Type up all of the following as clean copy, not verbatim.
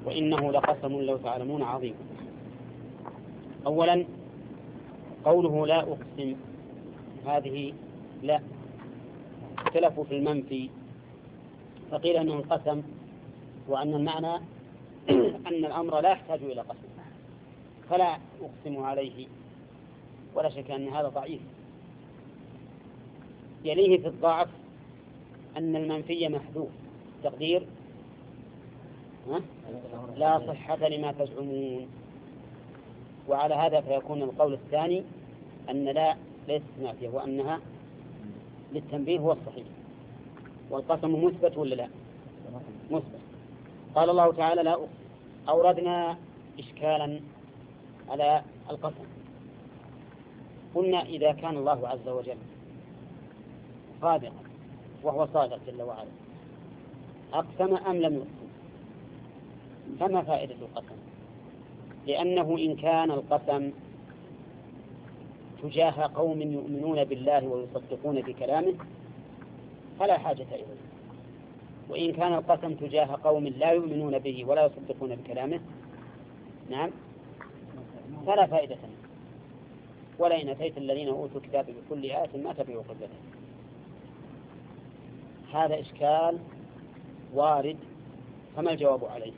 وإنه لقسم لو تعلمون عظيم. أولا قوله لا أقسم، هذه لا، اختلفوا في المنفي، فقيل أنه القسم وأن المعنى أن الأمر لا يحتاج إلى قسم فلا أقسم عليه، ولا شك أن هذا ضعيف. يليه في الضعف أن المنفي محذوف، تقدير لا صحة لما تزعمون. وعلى هذا فيكون القول الثاني أن لا ليست نافية وأنها للتنبيه هو الصحيح، والقسم مثبت ولا لا؟ مثبت. قال الله تعالى لا أقسم، أوردنا إشكالا على القسم. قلنا إذا كان الله عز وجل صادقا وهو صادق جل وعلا أقسم أم لم يقسم، فما فائدة القسم؟ لأنه إن كان القسم تجاه قوم يؤمنون بالله ويصدقون بكلامه فلا حاجة إليه، وإن كان القسم تجاه قوم لا يؤمنون به ولا يصدقون بكلامه نعم فلا فائدة منه. ولئن أتيت الذين أوتوا الكتاب بكل آية ما تبعوا قبلته. هذا إشكال وارد، فما الجواب عليه؟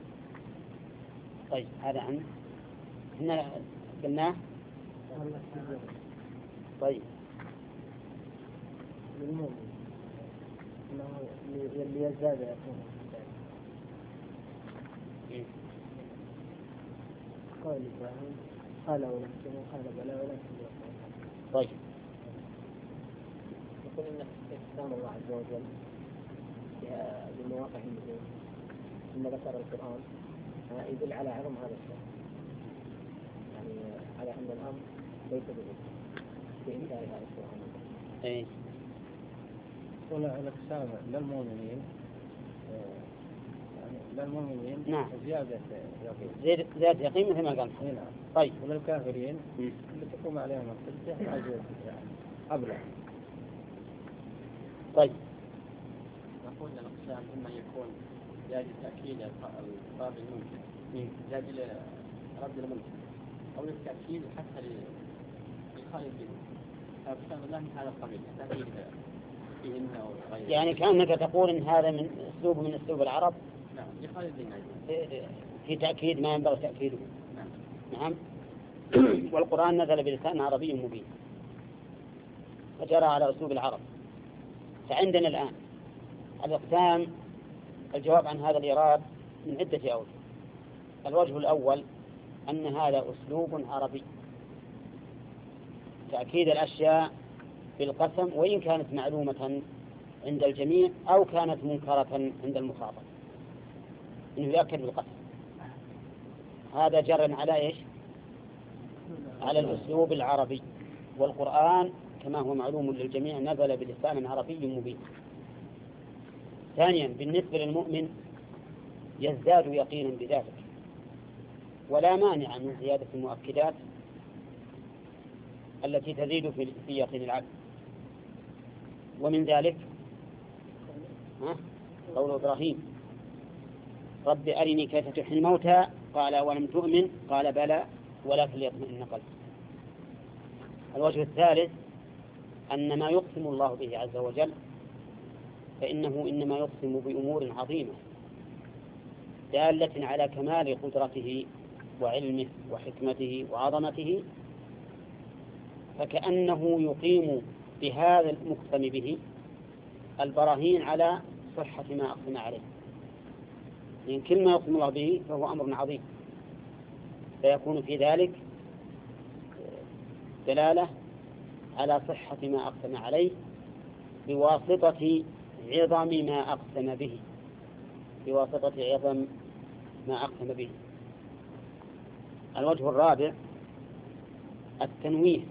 طيب هذا عنه هنا قلناه. طيب اللي يزداد يكون قال إبراهيم قال ولكن قال بلى ولكن. طيب يقول إن إحسان الله عز وجل بمواقع النزول ثم ذكر القرآن يدل على عظم هذا الشيء، يعني على أن الأمر ليس في إنكار هذا القرآن. إيه ولا الأقسام للمؤمنين يعني للمؤمنين نعم زيادة يقين، زيادة يقين مثل ما قال. نعم. طيب وللكافرين اللي تقوم عليهم الحجة عجوز أبلغ. طيب نقول الأقسام إما يكون يجب تأكيد الباب الممكن يجب لرد الممكن أو للتأكيد حتى للخالدين، فأقسام الله من هذا القبيل تأكيد فيهن أو غيره. يعني كأنك تقول إن هذا من أسلوب العرب. نعم لخالدين في تأكيد ما ينبغي تأكيده. نعم. والقرآن نزل بلسان عربي مبين فجرى على أسلوب العرب. فعندنا الآن الأقسام الجواب عن هذا الإيراد من عدة أوجه. الوجه الأول أن هذا أسلوب عربي، تأكيد الأشياء بالقسم وإن كانت معلومة عند الجميع أو كانت منكرة عند المخاطب، إنه يؤكد بالقسم. هذا جرا على إيش؟ على الأسلوب العربي، والقرآن كما هو معلوم للجميع نزل بلسان عربي مبين. ثانيا بالنسبة للمؤمن يزداد يقينا بذلك، ولا مانع من زيادة المؤكدات التي تزيد في يقين العبد. ومن ذلك قول إبراهيم رب أرني كيف تحيي الموتى قال ولم تؤمن قال بلى ولكن ليطمئن قلبي. الوجه الثالث أن ما يقسم الله به عز وجل فإنه إنما يقسم بأمور عظيمة دالة على كمال قدرته وعلمه وحكمته وعظمته، فكأنه يقيم بهذا المقسم به البراهين على صحة ما أقسم عليه. لأن كل ما يقسم الله به فهو أمر عظيم، فيكون في ذلك دلالة على صحة ما أقسم عليه بواسطة عظم ما أقسم به، بواسطة عظم ما أقسم به. الوجه الرابع التنويه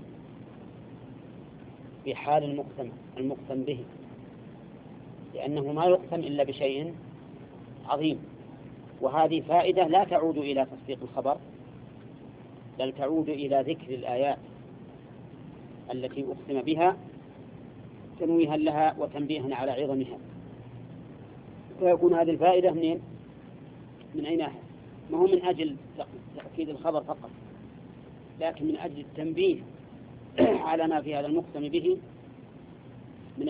في حال المقسم به، لأنه ما يقسم إلا بشيء عظيم، وهذه فائدة لا تعود إلى تصديق الخبر بل تعود إلى ذكر الآيات التي أقسم بها تنويها لها وتنبيها على عظمها. فيكون هذه الفائدة من أين ما هو من أجل تأكيد الخبر فقط، لكن من أجل التنبيه على ما في هذا المقسم به من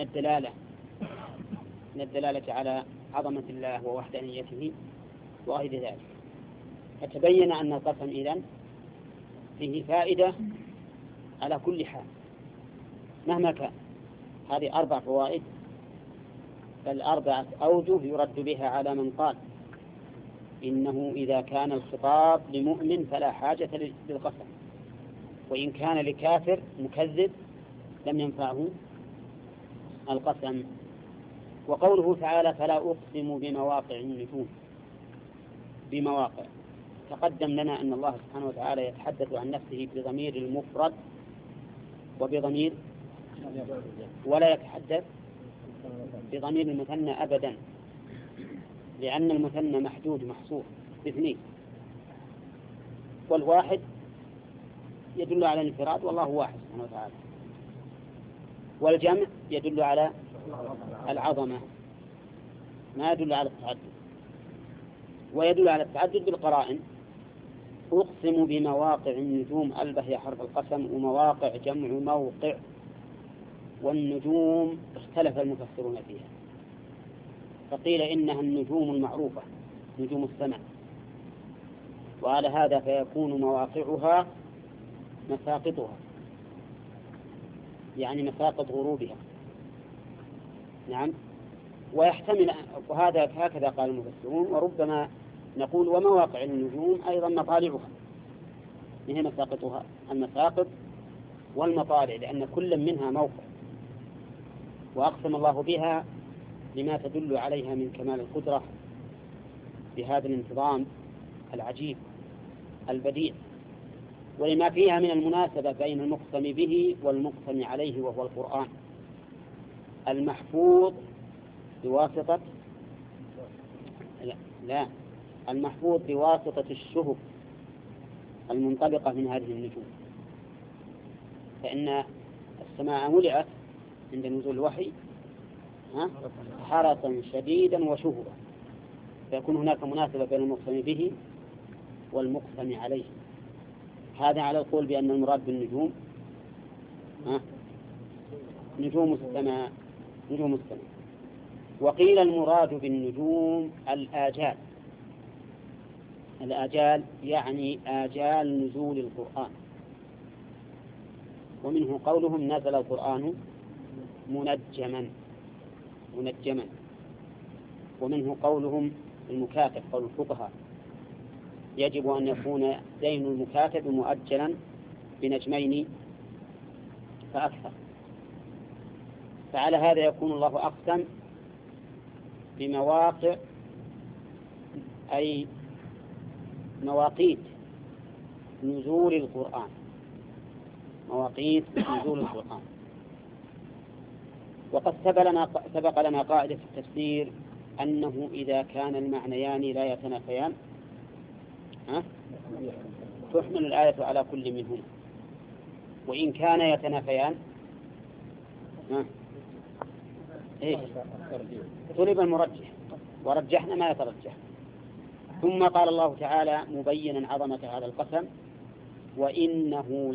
الدلالة على عظمة الله ووحدانيته وغير ذلك. فتبين أن القسم إذن فيه فائدة على كل حال مهما كان. هذه 4 فوائد، بل 4 أوجه يرد بها على من قال إنه إذا كان الخطاب لمؤمن فلا حاجة للقسم، وإن كان لكافر مكذب لم ينفعه القسم. وقوله تعالى فلا أقسم بمواقع النجوم، بمواقع، تقدم لنا أن الله سبحانه وتعالى يتحدث عن نفسه بضمير المفرد وبضمير، ولا يتحدث بضمير المثنى أبدا، لأن المثنى محدود محصور ب2، والواحد يدل على الانفراد والله واحد سبحانه وتعالى، والجمع يدل على العظمة ما يدل على التعدد، ويدل على التعدد بالقرائن. أقسم بمواقع النجوم، ألبه هي حرف القسم، ومواقع جمع موقع، والنجوم اختلف المفسرون فيها، فقيل إنها النجوم المعروفة نجوم السماء، وعلى هذا فيكون مواقعها مساقطها، يعني مساقط غروبها. نعم، ويحتمل، وهذا هكذا قال المفسرون، وربما نقول ومواقع النجوم أيضا مطالعها، هي مساقطها، المساقط والمطالع، لأن كل منها موقع، وأقسم الله بها لما تدل عليها من كمال القدرة بهذا الانتظام العجيب البديع، ولما فيها من المناسبة بين المقسم به والمقسم عليه، وهو القرآن المحفوظ بواسطة المحفوظ بواسطة الشهب المنطلقة من هذه النجوم، فإن السماء ملئت عند نزول الوحي حرسا شديدا وشهبا، فيكون هناك مناسبة بين المقسم به والمقسم عليه. هذا على القول بأن المراد بالنجوم نجوم السماء، نجوم السماء. وقيل المراد بالنجوم الآجال، الآجال يعني آجال نزول القرآن، ومنه قولهم نزل القرآن منجما، ومنه قولهم المكاتب، قول الفقهاء يجب أن يكون دين المكاتب مؤجلا ب2 فأكثر. فعلى هذا يكون الله أقسم بمواقع، أي مواقيت نزول القرآن، مواقيت نزول القرآن. وقد سبق لنا قاعدة في التفسير أنه إذا كان المعنيان لا يتنافيان تحمل الآية على كل منهما، وإن كان يتنافيان طلب المرجح، ورجحنا ما يترجح. ثم قال الله تعالى مبينا عظمة هذا القسم وإنه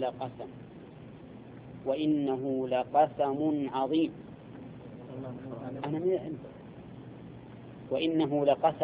لقسم عظيم. وإنه لقسم